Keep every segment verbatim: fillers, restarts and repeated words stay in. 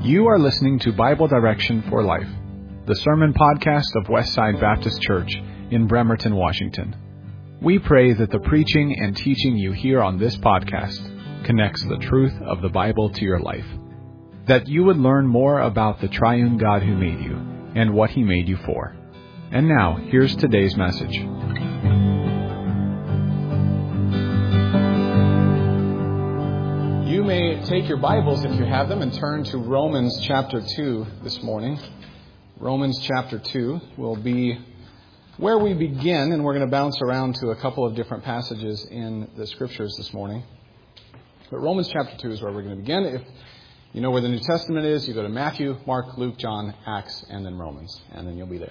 You are listening to Bible Direction for Life, the sermon podcast of Westside Baptist Church in Bremerton, Washington. We pray that the preaching and teaching you hear on this podcast connects the truth of the Bible to your life, that you would learn more about the triune God who made you and what He made you for. And now, here's today's message. You may take your Bibles, if you have them, and turn to Romans chapter two this morning. Romans chapter two will be where we begin, and we're going to bounce around to a couple of different passages in the Scriptures this morning. But Romans chapter two is where we're going to begin. If you know where the New Testament is, you go to Matthew, Mark, Luke, John, Acts, and then Romans, and then you'll be there.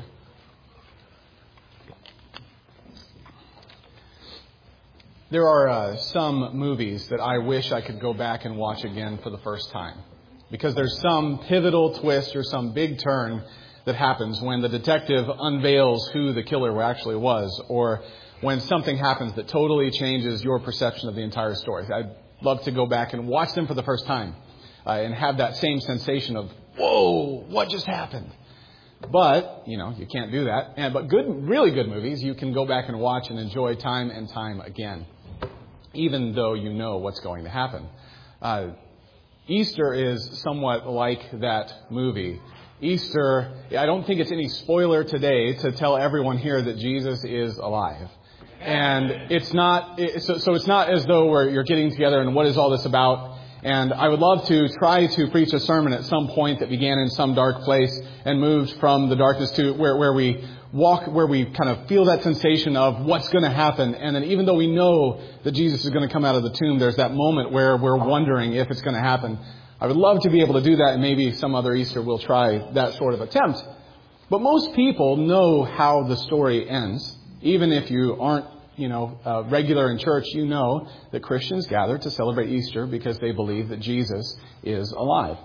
There are uh, some movies that I wish I could go back and watch again for the first time, because there's some pivotal twist or some big turn that happens when the detective unveils who the killer actually was, or when something happens that totally changes your perception of the entire story. I'd love to go back and watch them for the first time uh, and have that same sensation of, whoa, what just happened? But, you know, you can't do that. And But good, really good movies, you can go back and watch and enjoy time and time again, even though you know what's going to happen. Uh, Easter is somewhat like that movie. Easter, I don't think it's any spoiler today to tell everyone here that Jesus is alive. And it's not, so, so it's not as though we're, you're getting together and what is all this about? And I would love to try to preach a sermon at some point that began in some dark place and moved from the darkness to where, where we walk, where we kind of feel that sensation of what's going to happen. And then even though we know that Jesus is going to come out of the tomb, there's that moment where we're wondering if it's going to happen. I would love to be able to do that, and maybe some other Easter we'll try that sort of attempt. But most people know how the story ends. Even if you aren't, you know, uh, regular in church, you know that Christians gather to celebrate Easter because they believe that Jesus is alive.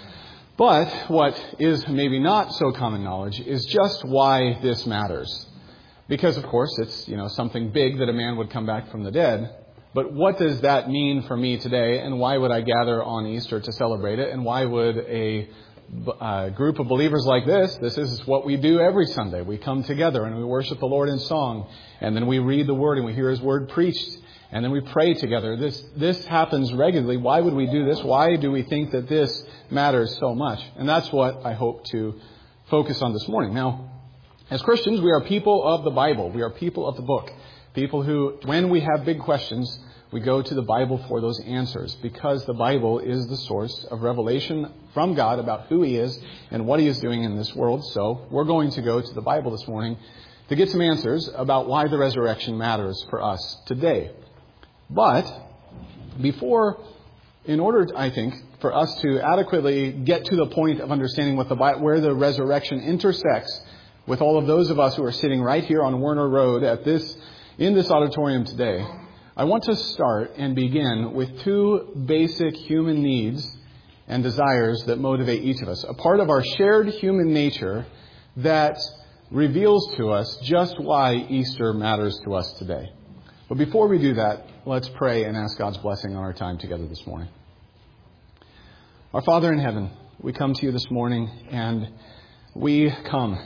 But what is maybe not so common knowledge is just why this matters. Because, of course, it's, you know, something big that a man would come back from the dead. But what does that mean for me today? And why would I gather on Easter to celebrate it? And why would a uh, group of believers like this, this is what we do every Sunday. We come together and we worship the Lord in song. And then we read the Word and we hear His Word preached. And then we pray together. This this happens regularly. Why would we do this? Why do we think that this matters so much? And that's what I hope to focus on this morning. Now, as Christians, we are people of the Bible. We are people of the book. People who, when we have big questions, we go to the Bible for those answers, because the Bible is the source of revelation from God about who He is and what He is doing in this world. So we're going to go to the Bible this morning to get some answers about why the resurrection matters for us today. But before, in order, I think, for us to adequately get to the point of understanding what the where the resurrection intersects with all of those of us who are sitting right here on Werner Road at this in this auditorium today, I want to start and begin with two basic human needs and desires that motivate each of us, a part of our shared human nature that reveals to us just why Easter matters to us today. But before we do that, let's pray and ask God's blessing on our time together this morning. Our Father in heaven, we come to you this morning, and we come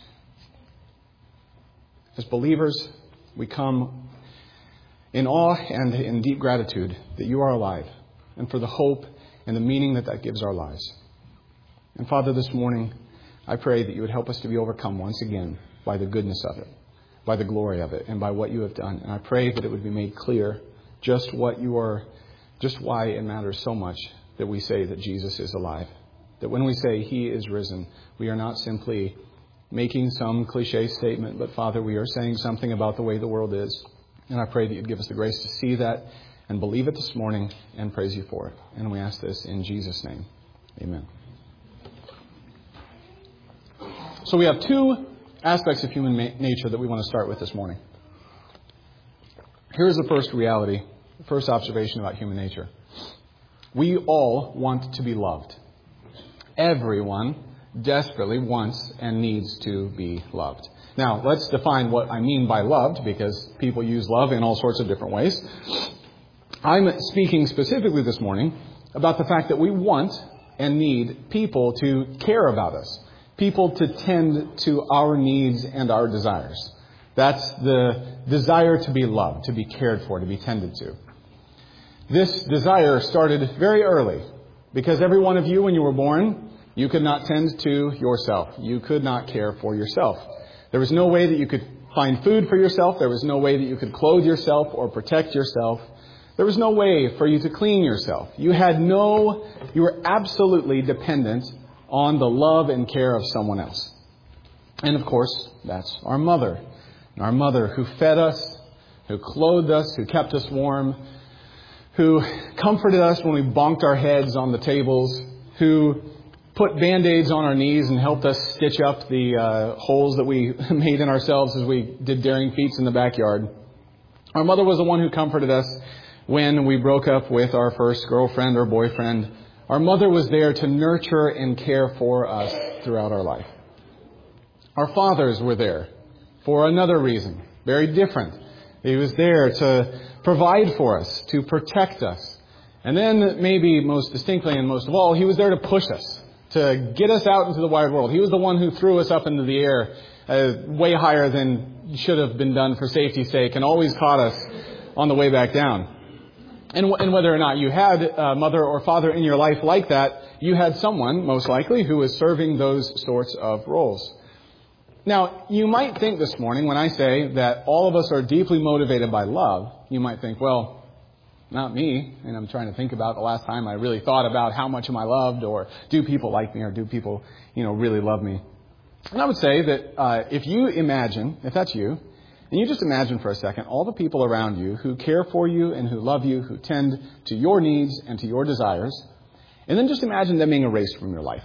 as believers. We come in awe and in deep gratitude that you are alive, and for the hope and the meaning that that gives our lives. And Father, this morning, I pray that you would help us to be overcome once again by the goodness of it, by the glory of it, and by what you have done. And I pray that it would be made clear just what you are, just why it matters so much that we say that Jesus is alive. That when we say He is risen, we are not simply making some cliche statement, but Father, we are saying something about the way the world is. And I pray that you'd give us the grace to see that and believe it this morning and praise you for it. And we ask this in Jesus' name. Amen. So we have two aspects of human ma- nature that we want to start with this morning. Here's the first reality, the first observation about human nature. We all want to be loved. Everyone desperately wants and needs to be loved. Now, let's define what I mean by loved, because people use love in all sorts of different ways. I'm speaking specifically this morning about the fact that we want and need people to care about us, people to tend to our needs and our desires. That's the desire to be loved, to be cared for, to be tended to. This desire started very early, because every one of you, when you were born, you could not tend to yourself. You could not care for yourself. There was no way that you could find food for yourself. There was no way that you could clothe yourself or protect yourself. There was no way for you to clean yourself. You had no, you were absolutely dependent on the love and care of someone else. And of course, that's our mother. Our mother who fed us, who clothed us, who kept us warm, who comforted us when we bonked our heads on the tables, who put Band-Aids on our knees and helped us stitch up the uh, holes that we made in ourselves as we did daring feats in the backyard. Our mother was the one who comforted us when we broke up with our first girlfriend or boyfriend. Our mother was there to nurture and care for us throughout our life. Our fathers were there for another reason, very different. He was there to provide for us, to protect us. And then maybe most distinctly and most of all, He was there to push us, to get us out into the wide world. He was the one who threw us up into the air uh, way higher than should have been done for safety's sake, and always caught us on the way back down. And, w- and whether or not you had a mother or father in your life like that, you had someone, most likely, who was serving those sorts of roles. Now, you might think this morning, when I say that all of us are deeply motivated by love, you might think, well, not me. And I'm trying to think about the last time I really thought about how much am I loved, or do people like me, or do people, you know, really love me? And I would say that uh, if you imagine, if that's you, and you just imagine for a second all the people around you who care for you and who love you, who tend to your needs and to your desires, and then just imagine them being erased from your life.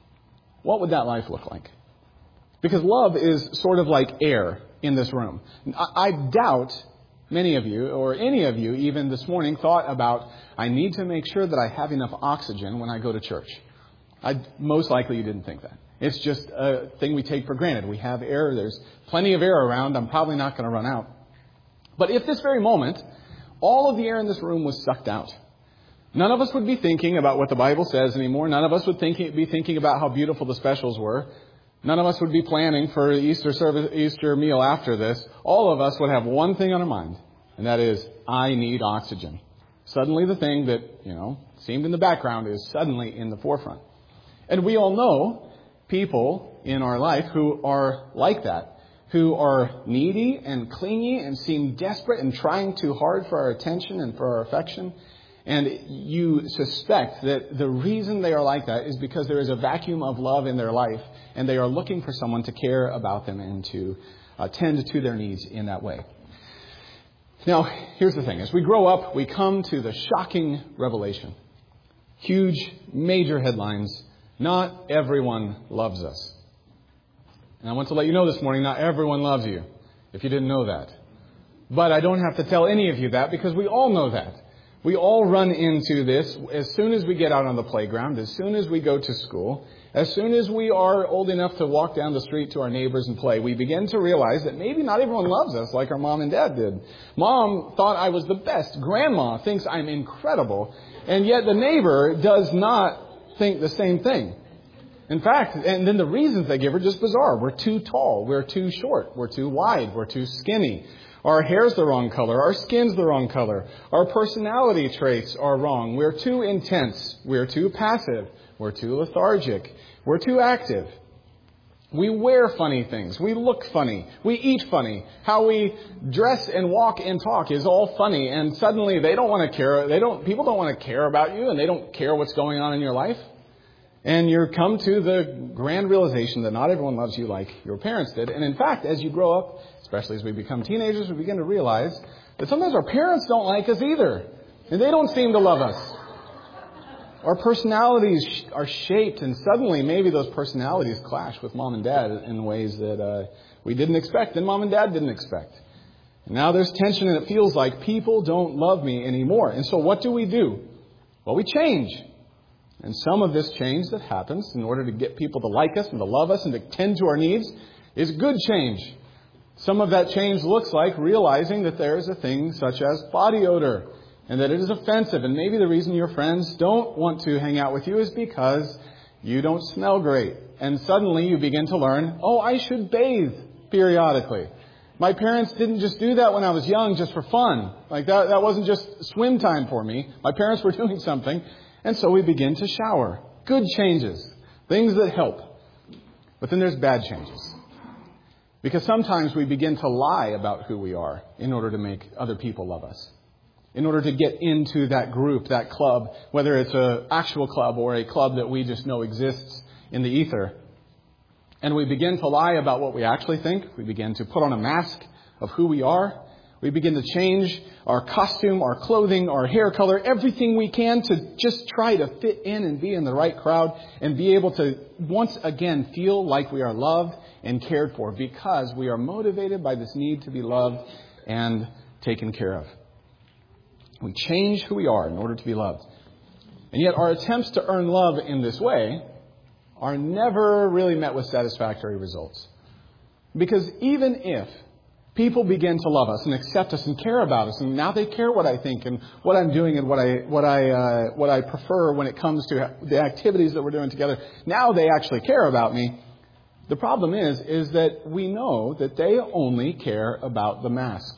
What would that life look like? Because love is sort of like air in this room. I doubt many of you, or any of you even this morning, thought about, I need to make sure that I have enough oxygen when I go to church. I, most likely you didn't think that. It's just a thing we take for granted. We have air. There's plenty of air around. I'm probably not going to run out. But if this very moment, all of the air in this room was sucked out, none of us would be thinking about what the Bible says anymore. None of us would think, be thinking about how beautiful the specials were. None of us would be planning for the Easter service, Easter meal after this. All of us would have one thing on our mind, and that is, I need oxygen. Suddenly the thing that, you know, seemed in the background is suddenly in the forefront. And we all know people in our life who are like that, who are needy and clingy and seem desperate and trying too hard for our attention and for our affection. And you suspect that the reason they are like that is because there is a vacuum of love in their life, and they are looking for someone to care about them and to uh, tend to their needs in that way. Now, here's the thing. As we grow up, we come to the shocking revelation. Huge, major headlines. Not everyone loves us. And I want to let you know this morning, not everyone loves you, if you didn't know that. But I don't have to tell any of you that, because we all know that. We all run into this as soon as we get out on the playground, as soon as we go to school, as soon as we are old enough to walk down the street to our neighbors and play. We begin to realize that maybe not everyone loves us like our mom and dad did. Mom thought I was the best. Grandma thinks I'm incredible. And yet the neighbor does not think the same thing. In fact, and then the reasons they give are just bizarre. We're too tall. We're too short. We're too wide. We're too skinny. Our hair's the wrong color. Our skin's the wrong color. Our personality traits are wrong. We're too intense. We're too passive. We're too lethargic. We're too active. We wear funny things. We look funny. We eat funny. How we dress and walk and talk is all funny. And suddenly they don't want to care. They don't, people don't want to care about you, and they don't care what's going on in your life. And you come to the grand realization that not everyone loves you like your parents did. And in fact, as you grow up, especially as we become teenagers, we begin to realize that sometimes our parents don't like us either. And they don't seem to love us. Our personalities are shaped, and suddenly maybe those personalities clash with mom and dad in ways that uh, we didn't expect and mom and dad didn't expect. And now there's tension, and it feels like people don't love me anymore. And so what do we do? Well, we change. And some of this change that happens in order to get people to like us and to love us and to tend to our needs is good change. Some of that change looks like realizing that there is a thing such as body odor. and that it is offensive. And maybe the reason your friends don't want to hang out with you is because you don't smell great. And suddenly you begin to learn, oh, I should bathe periodically. My parents didn't just do that when I was young just for fun. Like that, that wasn't just swim time for me. My parents were doing something. And so we begin to shower. Good changes. Things that help. But then there's bad changes. Because sometimes we begin to lie about who we are in order to make other people love us. In order to get into that group, that club, whether it's an actual club or a club that we just know exists in the ether. And we begin to lie about what we actually think. We begin to put on a mask of who we are. We begin to change our costume, our clothing, our hair color, everything we can to just try to fit in and be in the right crowd and be able to once again feel like we are loved and cared for because we are motivated by this need to be loved and taken care of. We change who we are in order to be loved. And yet our attempts to earn love in this way are never really met with satisfactory results. Because even if people begin to love us and accept us and care about us, and now they care what I think and what I'm doing and what I what I uh, what I prefer when it comes to the activities that we're doing together, now they actually care about me. The problem is, is that we know that they only care about the mask.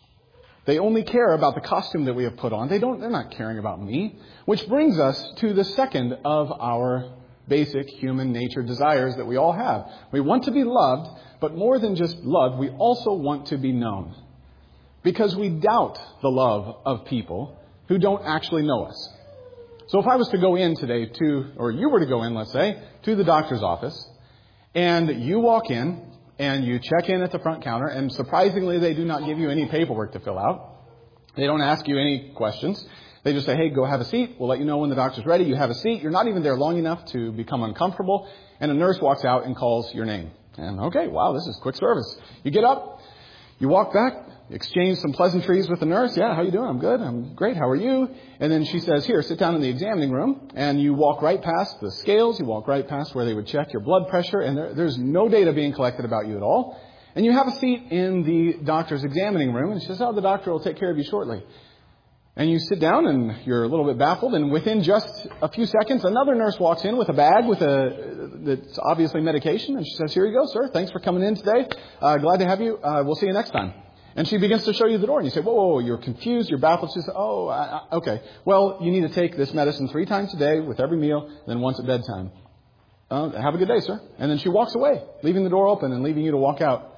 They only care about the costume that we have put on. They don't. They're not caring about me. Which brings us to the second of our basic human nature desires that we all have. We want to be loved, but more than just loved, we also want to be known. Because we doubt the love of people who don't actually know us. So if I was to go in today to, or you were to go in, let's say, to the doctor's office, and you walk in, and you check in at the front counter, and surprisingly, they do not give you any paperwork to fill out. They don't ask you any questions. They just say, hey, go have a seat. We'll let you know when the doctor's ready. You have a seat. You're not even there long enough to become uncomfortable. And a nurse walks out and calls your name. And okay, wow, this is quick service. You get up, you walk back, exchange some pleasantries with the nurse. Yeah, how you doing? I'm good. I'm great. How are you? And then she says, here, sit down in the examining room. And you walk right past the scales. You walk right past where they would check your blood pressure. And there, there's no data being collected about you at all. And you have a seat in the doctor's examining room. And she says, oh, the doctor will take care of you shortly. And you sit down and you're a little bit baffled. And within just a few seconds, another nurse walks in with a bag with a that's obviously medication. And she says, here you go, sir. Thanks for coming in today. Uh, glad to have you. Uh, we'll see you next time. And she begins to show you the door. And you say, whoa, whoa, whoa, you're confused. You're baffled. She says, oh, I, I, okay. Well, you need to take this medicine three times a day with every meal, and then once at bedtime. Uh, have a good day, sir. And then she walks away, leaving the door open and leaving you to walk out.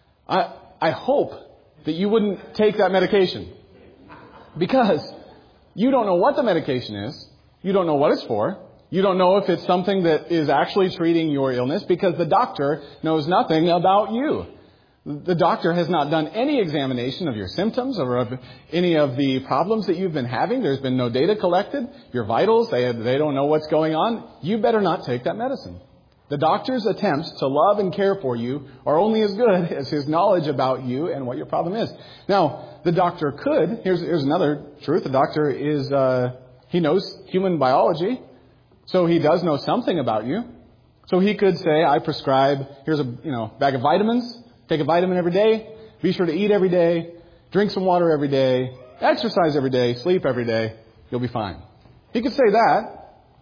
I, I hope that you wouldn't take that medication. Because you don't know what the medication is. You don't know what it's for. You don't know if it's something that is actually treating your illness because the doctor knows nothing about you. The doctor has not done any examination of your symptoms or of any of the problems that you've been having. There's been no data collected. Your vitals, they, they don't know what's going on. You better not take that medicine. The doctor's attempts to love and care for you are only as good as his knowledge about you and what your problem is. Now, the doctor could, here's, here's another truth, the doctor is, uh, he knows human biology, so he does know something about you. So he could say, I prescribe, here's a you know bag of vitamins, take a vitamin every day, be sure to eat every day, drink some water every day, exercise every day, sleep every day, you'll be fine. He could say that.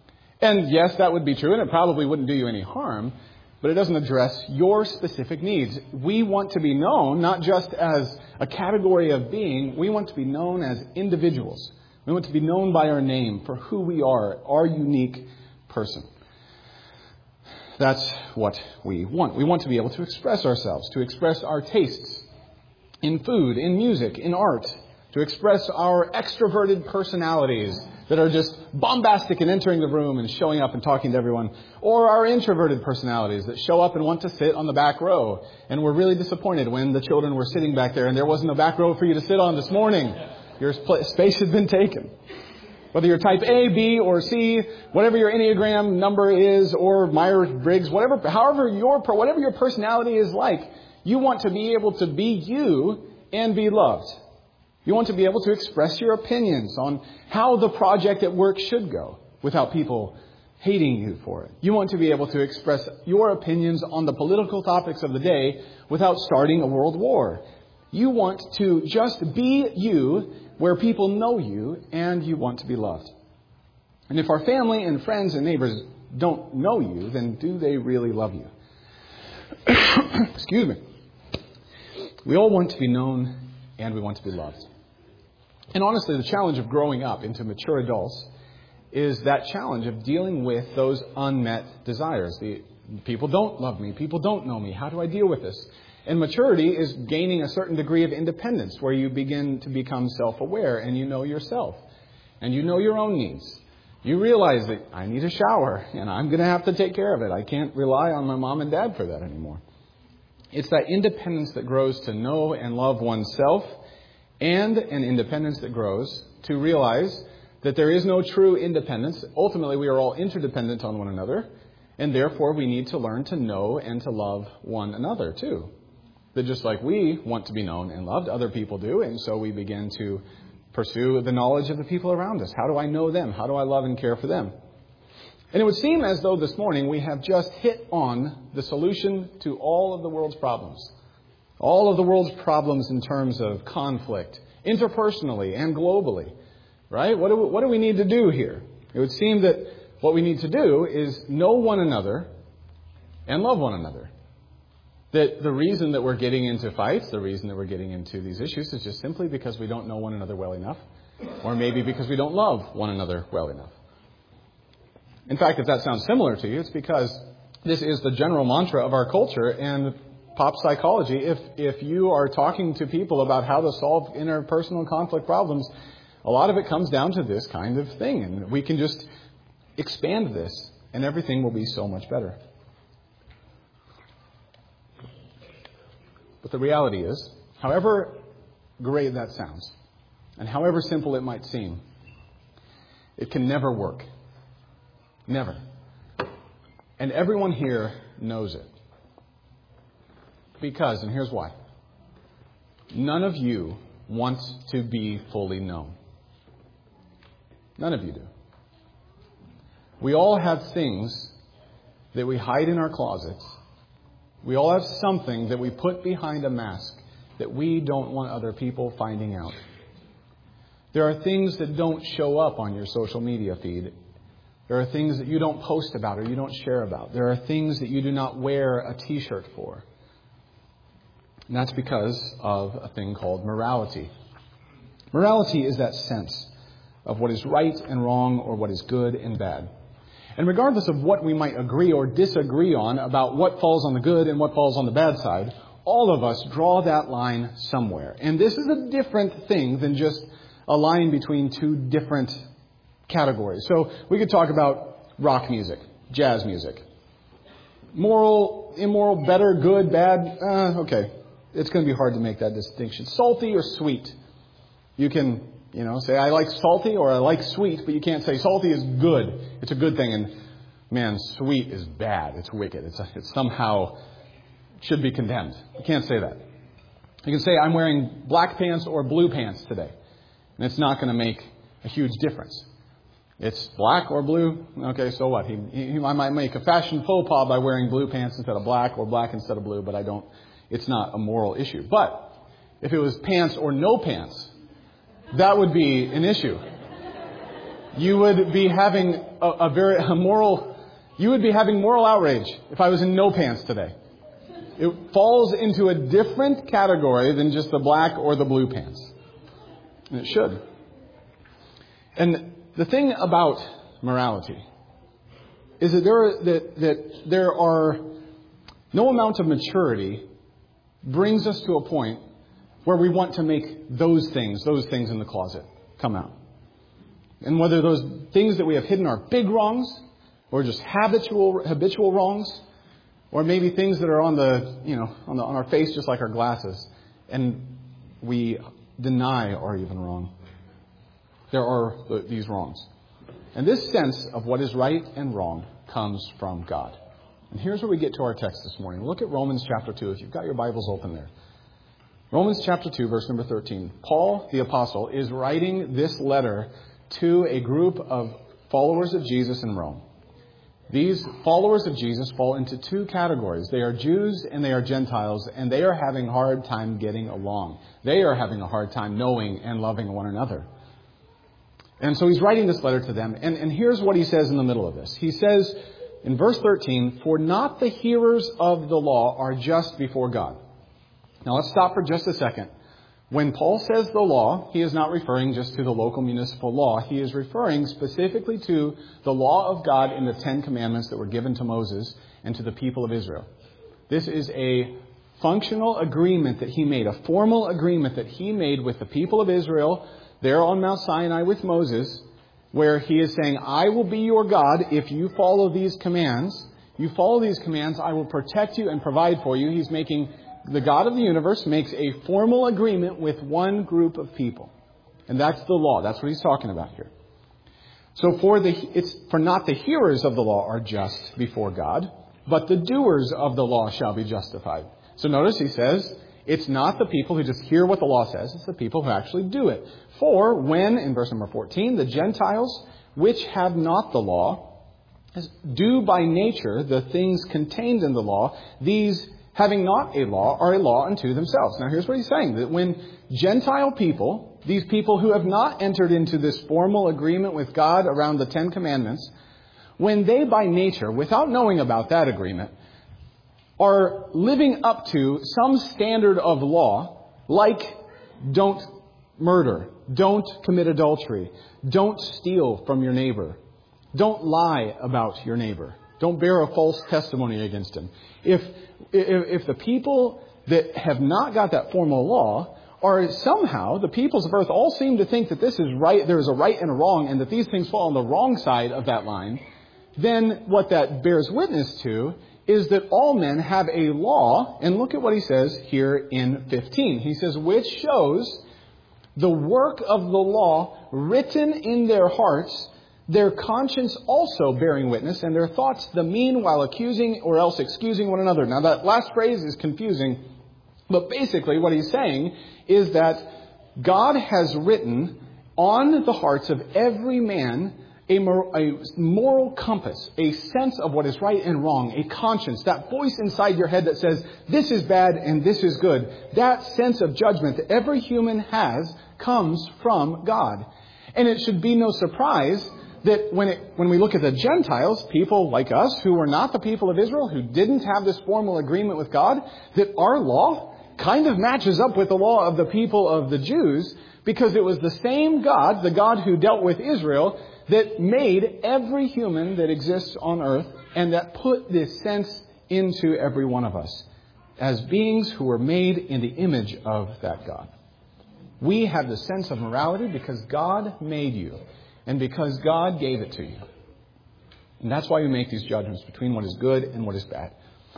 And yes, that would be true, and it probably wouldn't do you any harm, but it doesn't address your specific needs. We want to be known not just as a category of being, we want to be known as individuals. We want to be known by our name for who we are, our unique person. That's what we want. We want to be able to express ourselves, to express our tastes in food, in music, in art, to express our extroverted personalities that are just bombastic and entering the room and showing up and talking to everyone. Or our introverted personalities that show up and want to sit on the back row. And we're really disappointed when the children were sitting back there and there wasn't a back row for you to sit on this morning. Your space had been taken. Whether you're type A, B, or C, whatever your Enneagram number is, or Myers-Briggs, whatever, however your, whatever your personality is like, you want to be able to be you and be loved. You want to be able to express your opinions on how the project at work should go without people hating you for it. You want to be able to express your opinions on the political topics of the day without starting a world war. You want to just be you where people know you, and you want to be loved. And if our family and friends and neighbors don't know you, then do they really love you? Excuse me. We all want to be known, and we want to be loved. And honestly, the challenge of growing up into mature adults is that challenge of dealing with those unmet desires. The people don't love me. People don't know me. How do I deal with this? And maturity is gaining a certain degree of independence where you begin to become self-aware and you know yourself and you know your own needs. You realize that I need a shower and I'm going to have to take care of it. I can't rely on my mom and dad for that anymore. It's that independence that grows to know and love oneself, and an independence that grows to realize that there is no true independence. Ultimately, we are all interdependent on one another, and therefore we need to learn to know and to love one another too. That just like we want to be known and loved, other people do, and so we begin to pursue the knowledge of the people around us. How do I know them? How do I love and care for them? And it would seem as though this morning we have just hit on the solution to all of the world's problems. All of the world's problems in terms of conflict, interpersonally and globally. Right? What do we, what do we need to do here? It would seem that what we need to do is know one another and love one another. That the reason that we're getting into fights, the reason that we're getting into these issues is just simply because we don't know one another well enough. Or maybe because we don't love one another well enough. In fact, if that sounds similar to you, it's because this is the general mantra of our culture and pop psychology. If if you are talking to people about how to solve interpersonal conflict problems, a lot of it comes down to this kind of thing. And we can just expand this and everything will be so much better. But the reality is, however great that sounds, and however simple it might seem, it can never work. Never. And everyone here knows it. Because, and here's why. None of you want to be fully known. None of you do. We all have things that we hide in our closets. We all have something that we put behind a mask that we don't want other people finding out. There are things that don't show up on your social media feed. There are things that you don't post about or you don't share about. There are things that you do not wear a t-shirt for. And that's because of a thing called morality. Morality is that sense of what is right and wrong or what is good and bad. And regardless of what we might agree or disagree on about what falls on the good and what falls on the bad side, all of us draw that line somewhere. And this is a different thing than just a line between two different categories. So we could talk about rock music, jazz music. Moral, immoral, better, good, bad. Uh, okay. It's going to be hard to make that distinction. Salty or sweet. You can, you know, say I like salty or I like sweet, but you can't say salty is good. It's a good thing. And man, sweet is bad. It's wicked. It's, a, it's somehow should be condemned. You can't say that. You can say I'm wearing black pants or blue pants today. And it's not going to make a huge difference. It's black or blue. Okay, so what? He, he, I might make a fashion faux pas by wearing blue pants instead of black or black instead of blue, but I don't. It's not a moral issue. But if it was pants or no pants, that would be an issue. You would be having a, a very a moral. You would be having moral outrage if I was in no pants today. It falls into a different category than just the black or the blue pants. And it should. And the thing about morality is that there are, that, that there are no amount of maturity brings us to a point where we want to make those things, those things in the closet, come out. And whether those things that we have hidden are big wrongs, or just habitual habitual wrongs, or maybe things that are on the you know on the on our face just like our glasses, and we deny are even wrong. There are these wrongs. And this sense of what is right and wrong comes from God. And here's where we get to our text this morning. Look at Romans chapter two, if you've got your Bibles open there. Romans chapter two, verse number thirteen. Paul, the apostle, is writing this letter to a group of followers of Jesus in Rome. These followers of Jesus fall into two categories. They are Jews and they are Gentiles, and they are having a hard time getting along. They are having a hard time knowing and loving one another. And so he's writing this letter to them. And, and here's what he says in the middle of this. He says in verse thirteen, "For not the hearers of the law are just before God." Now let's stop for just a second. When Paul says the law, he is not referring just to the local municipal law. He is referring specifically to the law of God in the Ten Commandments that were given to Moses and to the people of Israel. This is a functional agreement that he made, a formal agreement that he made with the people of Israel there on Mount Sinai with Moses, where he is saying, "I will be your God if you follow these commands. You follow these commands, I will protect you and provide for you." He's making The God of the universe makes a formal agreement with one group of people. And that's the law. That's what he's talking about here. So for the it's for not the hearers of the law are just before God, but the doers of the law shall be justified. So notice he says, it's not the people who just hear what the law says, it's the people who actually do it. For when, in verse number fourteen, the Gentiles, which have not the law, do by nature the things contained in the law, these having not a law, are a law unto themselves. Now here's what he's saying, that when Gentile people, these people who have not entered into this formal agreement with God around the Ten Commandments, when they by nature, without knowing about that agreement, are living up to some standard of law, like don't murder, don't commit adultery, don't steal from your neighbor, don't lie about your neighbor, don't bear a false testimony against him. If If, if the people that have not got that formal law are somehow, the peoples of earth all seem to think that this is right, there is a right and a wrong, and that these things fall on the wrong side of that line, then what that bears witness to is that all men have a law. And look at what he says here in fifteen. He says, which shows the work of the law written in their hearts, their conscience also bearing witness, and their thoughts the mean while accusing or else excusing one another. Now that last phrase is confusing, but basically what he's saying is that God has written on the hearts of every man a moral, a moral compass, a sense of what is right and wrong, a conscience, that voice inside your head that says, this is bad and this is good. That sense of judgment that every human has comes from God. And it should be no surprise that when it, when we look at the Gentiles, people like us who were not the people of Israel, who didn't have this formal agreement with God, that our law kind of matches up with the law of the people of the Jews, because it was the same God, the God who dealt with Israel, that made every human that exists on earth and that put this sense into every one of us as beings who were made in the image of that God. We have the sense of morality because God made you. And because God gave it to you. And that's why we make these judgments between what is good and what is bad.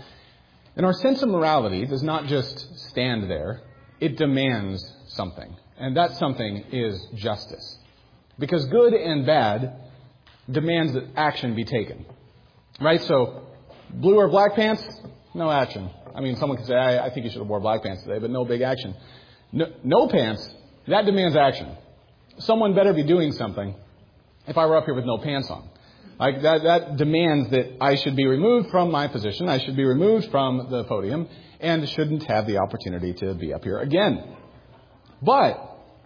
And our sense of morality does not just stand there. It demands something. And that something is justice. Because good and bad demands that action be taken. Right? So, blue or black pants? No action. I mean, someone could say, I, I think you should have wore black pants today, but no big action. No, no pants, that demands action. Someone better be doing something. If I were up here with no pants on, like that, that demands that I should be removed from my position. I should be removed from the podium and shouldn't have the opportunity to be up here again. But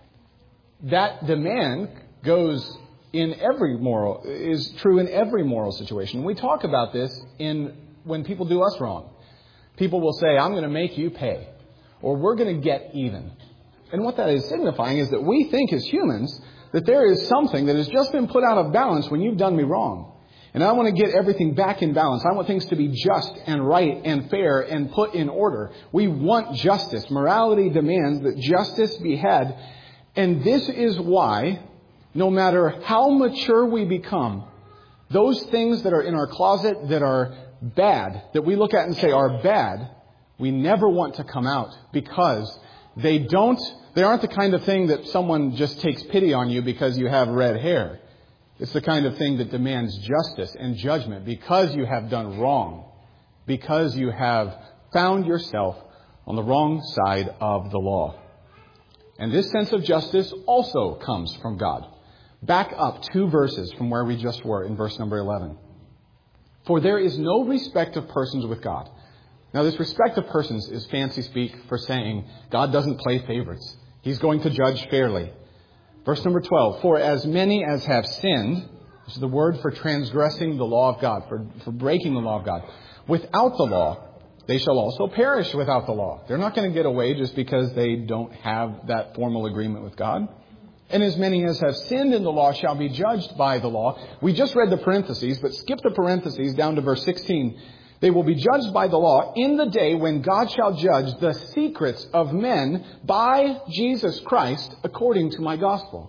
that demand goes in every moral, is true in every moral situation. We talk about this in when people do us wrong. People will say, I'm going to make you pay, or we're going to get even. And what that is signifying is that we think as humans that there is something that has just been put out of balance when you've done me wrong. And I want to get everything back in balance. I want things to be just and right and fair and put in order. We want justice. Morality demands that justice be had. And this is why, no matter how mature we become, those things that are in our closet that are bad, that we look at and say are bad, we never want to come out because they don't They aren't the kind of thing that someone just takes pity on you because you have red hair. It's the kind of thing that demands justice and judgment because you have done wrong. Because you have found yourself on the wrong side of the law. And this sense of justice also comes from God. Back up two verses from where we just were in verse number eleven. For there is no respect of persons with God. Now, this respect of persons is fancy speak for saying God doesn't play favorites. He's going to judge fairly. Verse number twelve, for as many as have sinned, this is the word for transgressing the law of God, for, for breaking the law of God, without the law, they shall also perish without the law. They're not going to get away just because they don't have that formal agreement with God. And as many as have sinned in the law shall be judged by the law. We just read the parentheses, but skip the parentheses down to verse sixteen. They will be judged by the law in the day when God shall judge the secrets of men by Jesus Christ according to my gospel.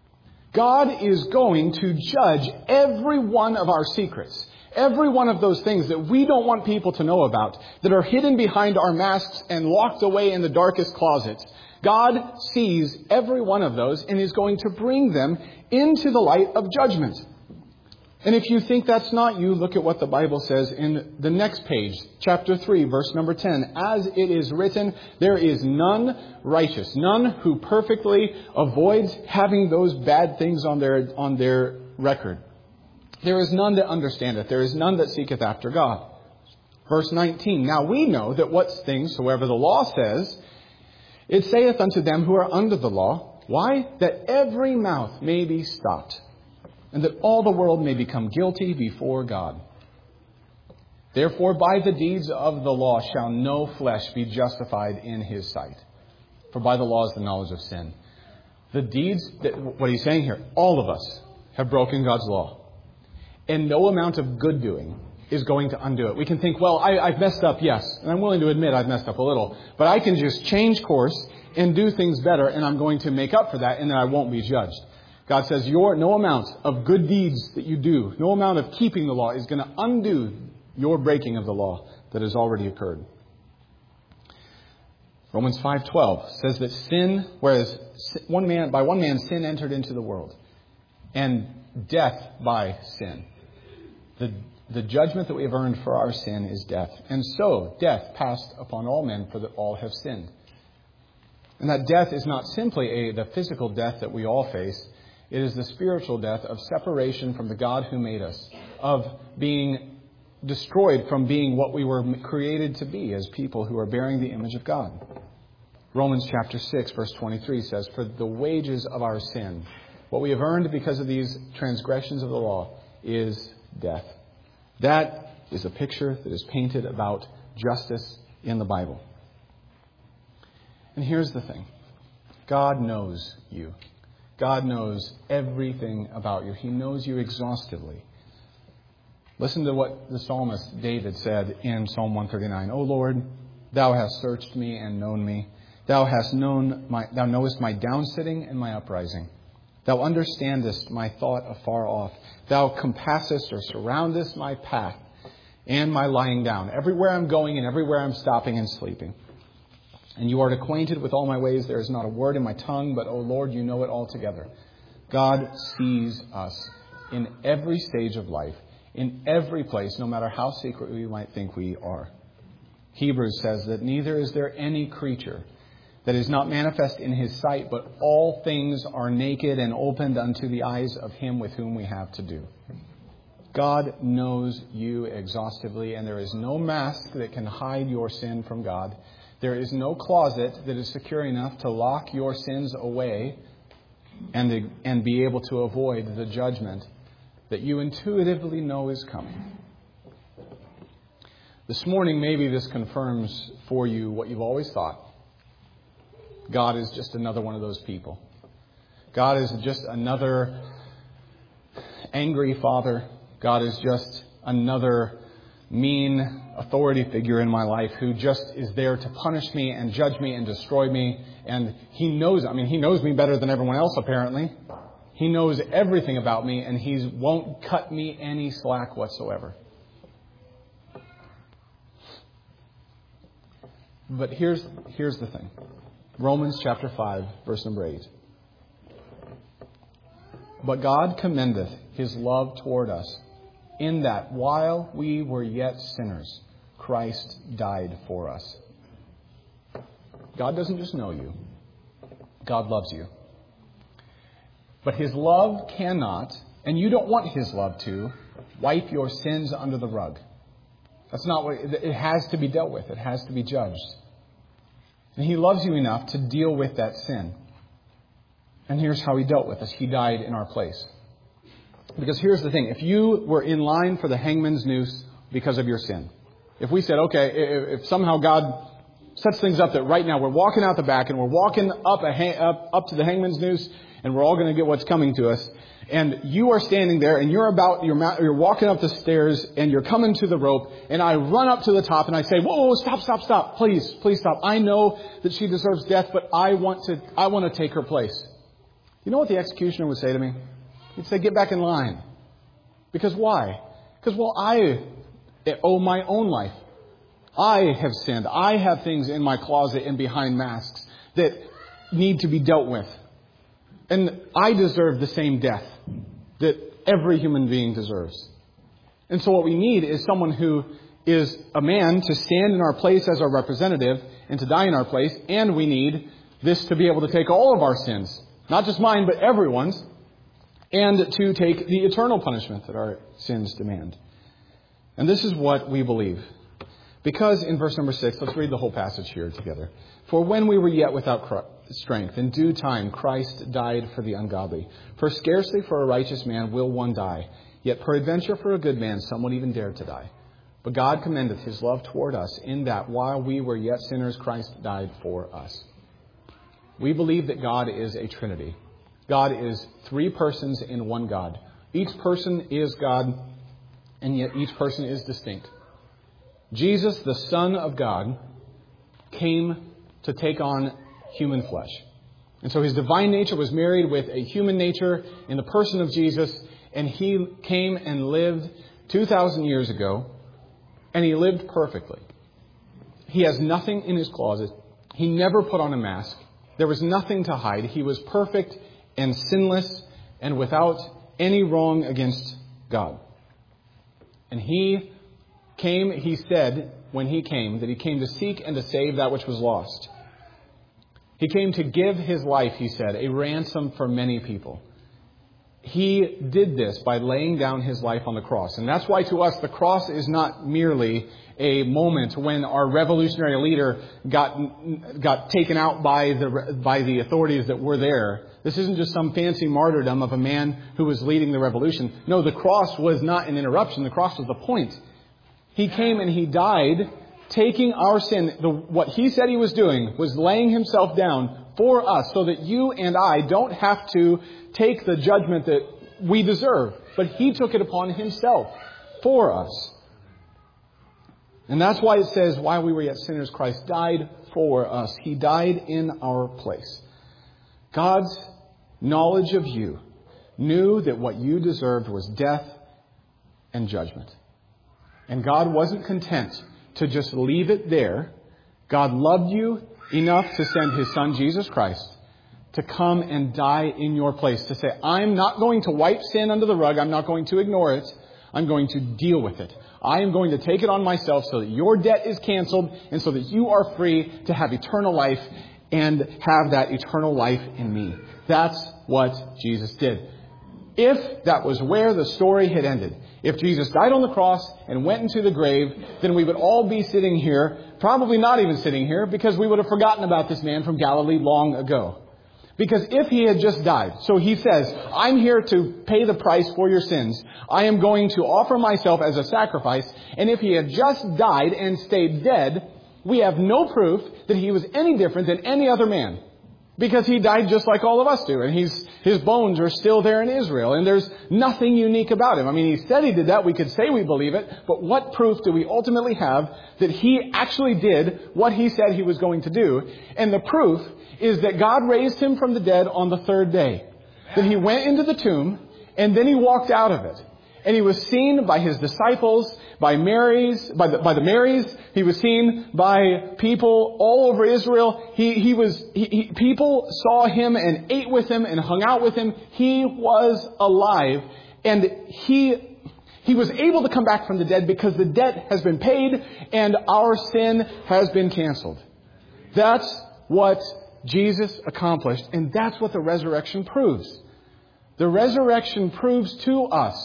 God is going to judge every one of our secrets. Every one of those things that we don't want people to know about, that are hidden behind our masks and locked away in the darkest closets. God sees every one of those and is going to bring them into the light of judgment. And if you think that's not you, look at what the Bible says in the next page, chapter three, verse number ten. As it is written, there is none righteous, none who perfectly avoids having those bad things on their, on their record. There is none that understandeth. There is none that seeketh after God. Verse nineteen. Now we know that what things soever the law says, it saith unto them who are under the law. Why? That every mouth may be stopped, and that all the world may become guilty before God. Therefore, by the deeds of the law shall no flesh be justified in his sight. For by the law is the knowledge of sin. The deeds, that, what he's saying here, all of us have broken God's law. And no amount of good doing is going to undo it. We can think, well, I, I've messed up, yes. And I'm willing to admit I've messed up a little. But I can just change course and do things better, and I'm going to make up for that, and then I won't be judged. God says, your no amount of good deeds that you do, no amount of keeping the law is going to undo your breaking of the law that has already occurred. Romans five twelve says that sin, whereas one man by one man sin entered into the world, and death by sin. The, the judgment that we have earned for our sin is death. And so death passed upon all men, for that all have sinned. And that death is not simply a, the physical death that we all face. It is the spiritual death of separation from the God who made us, of being destroyed from being what we were created to be as people who are bearing the image of God. Romans chapter six, verse twenty-three says, for the wages of our sin, what we have earned because of these transgressions of the law, is death. That is a picture that is painted about justice in the Bible. And here's the thing. God knows you. God knows everything about you. He knows you exhaustively. Listen to what the psalmist David said in Psalm one thirty-nine. O Lord, thou hast searched me and known me. Thou hast known my, thou knowest my downsitting and my uprising. Thou understandest my thought afar off. Thou compassest or surroundest my path and my lying down. Everywhere I'm going and everywhere I'm stopping and sleeping. And you art acquainted with all my ways. There is not a word in my tongue, but, O Lord, you know it altogether. God sees us in every stage of life, in every place, no matter how secret we might think we are. Hebrews says that neither is there any creature that is not manifest in his sight, but all things are naked and opened unto the eyes of him with whom we have to do. God knows you exhaustively, and there is no mask that can hide your sin from God. There is no closet that is secure enough to lock your sins away and, and be able to avoid the judgment that you intuitively know is coming. This morning, maybe this confirms for you what you've always thought. God is just another one of those people. God is just another angry father. God is just another mean authority figure in my life who just is there to punish me and judge me and destroy me. And he knows, I mean, he knows me better than everyone else, apparently. He knows everything about me, and he won't cut me any slack whatsoever. But here's, here's the thing. Romans chapter five, verse number eight. But God commendeth his love toward us, in that while we were yet sinners, Christ died for us. God doesn't just know you. God loves you. But his love cannot, and you don't want his love to, wipe your sins under the rug. That's not what it has to be dealt with. It has to be judged. And He loves you enough to deal with that sin. And here's how He dealt with us. He died in our place. Because here's the thing. If you were in line for the hangman's noose because of your sin, if we said, okay, if somehow God sets things up that right now we're walking out the back and we're walking up a hang, up, up to the hangman's noose and we're all going to get what's coming to us, and you are standing there and you're about you're, you're walking up the stairs and you're coming to the rope, and I run up to the top and I say, whoa, whoa, stop, stop, stop, please, please stop. I know that she deserves death, but I want to I want to take her place. You know what the executioner would say to me? He'd say, get back in line. Because why? Because, well, I owe my own life. I have sinned. I have things in my closet and behind masks that need to be dealt with. And I deserve the same death that every human being deserves. And so what we need is someone who is a man to stand in our place as our representative and to die in our place. And we need this to be able to take all of our sins, not just mine, but everyone's, and to take the eternal punishment that our sins demand. And this is what we believe. Because in verse number six, let's read the whole passage here together. For when we were yet without strength, in due time Christ died for the ungodly. For scarcely for a righteous man will one die, yet peradventure for a good man some would even dare to die. But God commendeth His love toward us, in that while we were yet sinners, Christ died for us. We believe that God is a Trinity. God is three persons in one God. Each person is God, and yet each person is distinct. Jesus, the Son of God, came to take on human flesh. And so His divine nature was married with a human nature in the person of Jesus, and He came and lived two thousand years ago, and He lived perfectly. He has nothing in His closet. He never put on a mask. There was nothing to hide. He was perfect and sinless and without any wrong against God. And He came, He said when He came, that He came to seek and to save that which was lost. He came to give His life, He said, a ransom for many people. He did this by laying down His life on the cross. And that's why to us the cross is not merely a moment when our revolutionary leader got got taken out by the by the authorities that were there. This isn't just some fancy martyrdom of a man who was leading the revolution. No, the cross was not an interruption. The cross was the point. He came and He died, taking our sin. The, what He said He was doing was laying Himself down for us so that you and I don't have to take the judgment that we deserve. But He took it upon Himself for us. And that's why it says, while we were yet sinners, Christ died for us. He died in our place. God's knowledge of you knew that what you deserved was death and judgment. And God wasn't content to just leave it there. God loved you enough to send His Son, Jesus Christ, to come and die in your place. To say, I'm not going to wipe sin under the rug. I'm not going to ignore it. I'm going to deal with it. I am going to take it on myself so that your debt is canceled and so that you are free to have eternal life and have that eternal life in me. That's what Jesus did. If that was where the story had ended, if Jesus died on the cross and went into the grave, then we would all be sitting here, probably not even sitting here, because we would have forgotten about this man from Galilee long ago. Because if He had just died, so He says, I'm here to pay the price for your sins. I am going to offer myself as a sacrifice. And if He had just died and stayed dead, we have no proof that He was any different than any other man. Because He died just like all of us do. And he's, His bones are still there in Israel. And there's nothing unique about Him. I mean, He said He did that. We could say we believe it. But what proof do we ultimately have that He actually did what He said He was going to do? And the proof is that God raised Him from the dead on the third day. That He went into the tomb and then He walked out of it. And He was seen by His disciples, by Mary's, by the, by the Marys. He was seen by people all over Israel. He, he was, he, he, people saw Him and ate with Him and hung out with Him. He was alive, and He, He was able to come back from the dead because the debt has been paid and our sin has been canceled. That's what Jesus accomplished, and that's what the resurrection proves. The resurrection proves to us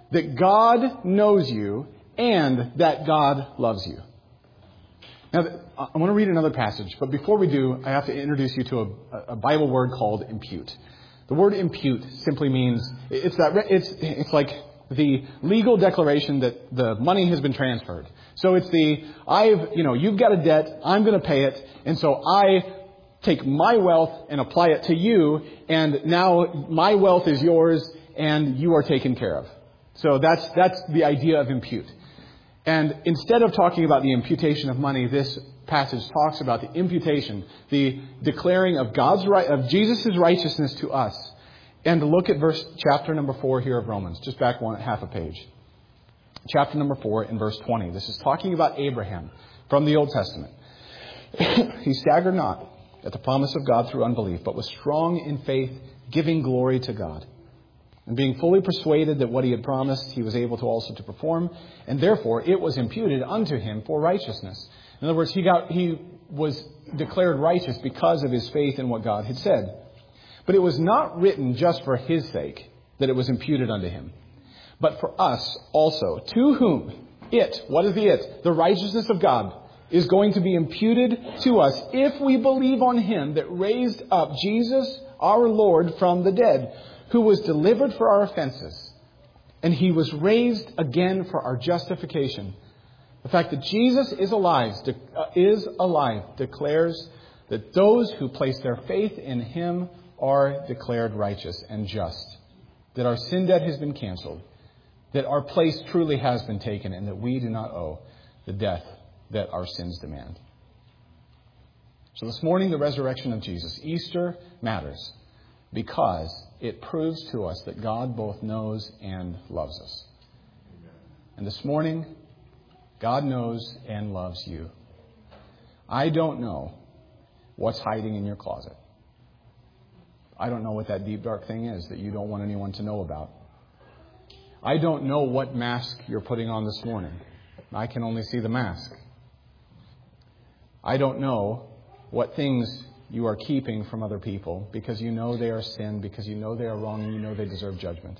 that God knows you and that God loves you. Now, I want to read another passage, but before we do, I have to introduce you to a, a Bible word called impute. The word impute simply means, it's that it's it's like the legal declaration that the money has been transferred. So it's the, I've, you know, you've got a debt, I'm going to pay it, and so I take my wealth and apply it to you, and now my wealth is yours, and you are taken care of. So that's that's the idea of impute. And instead of talking about the imputation of money, this passage talks about the imputation, the declaring of God's right, of Jesus' righteousness to us. And look at verse chapter number four here of Romans, just back one half a page. Chapter number four in verse twenty. This is talking about Abraham from the Old Testament. He staggered not at the promise of God through unbelief, but was strong in faith, giving glory to God. And being fully persuaded that what he had promised, he was able to also to perform, and therefore it was imputed unto him for righteousness. In other words, he got he was declared righteous because of his faith in what God had said. But it was not written just for his sake that it was imputed unto him, but for us also, to whom it, what is the it? The righteousness of God is going to be imputed to us if we believe on him that raised up Jesus, our Lord, from the dead, who was delivered for our offenses, and he was raised again for our justification. The fact that Jesus is alive, is alive declares that those who place their faith in him are declared righteous and just, that our sin debt has been canceled, that our place truly has been taken, and that we do not owe the death that our sins demand. So this morning, the resurrection of Jesus, Easter, matters because it proves to us that God both knows and loves us. And this morning, God knows and loves you. I don't know what's hiding in your closet. I don't know what that deep, dark thing is that you don't want anyone to know about. I don't know what mask you're putting on this morning. I can only see the mask. I don't know what things you are keeping from other people because you know they are sin, because you know they are wrong, and you know they deserve judgment.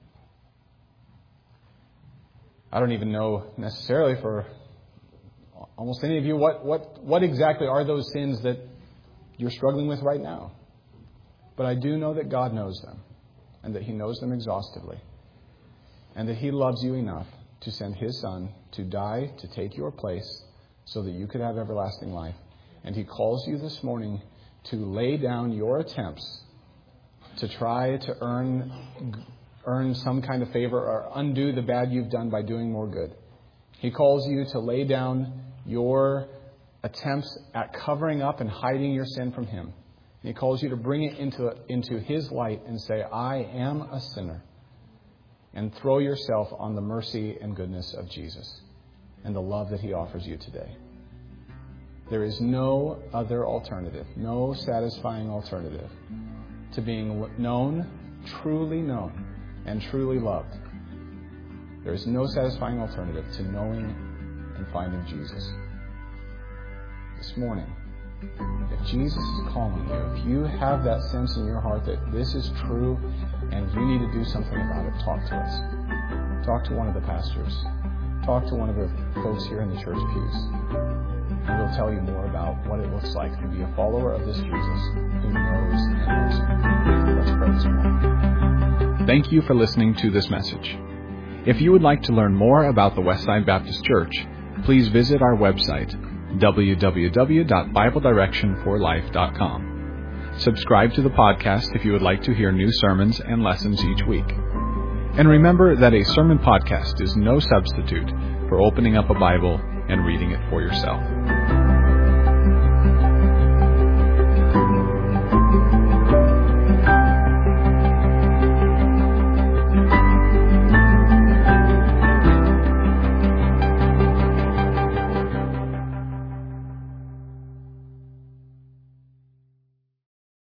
I don't even know necessarily for almost any of you what, what, what exactly are those sins that you're struggling with right now. But I do know that God knows them, and that he knows them exhaustively, and that he loves you enough to send his Son to die to take your place so that you could have everlasting life. And he calls you this morning to lay down your attempts to try to earn earn some kind of favor or undo the bad you've done by doing more good. He calls you to lay down your attempts at covering up and hiding your sin from him. And he calls you to bring it into, into his light and say, I am a sinner. And throw yourself on the mercy and goodness of Jesus and the love that he offers you today. There is no other alternative, no satisfying alternative to being known, truly known, and truly loved. There is no satisfying alternative to knowing and finding Jesus. This morning, if Jesus is calling you, if you have that sense in your heart that this is true and you need to do something about it, talk to us. Talk to one of the pastors. Talk to one of the folks here in the church pews. And we'll tell you more about what it looks like to be a follower of this Jesus who knows and loves you. Let's pray this morning. Thank you for listening to this message. If you would like to learn more about the Westside Baptist Church, please visit our website, w w w dot bible direction for life dot com. Subscribe to the podcast if you would like to hear new sermons and lessons each week. And remember that a sermon podcast is no substitute for opening up a Bible and reading it for yourself.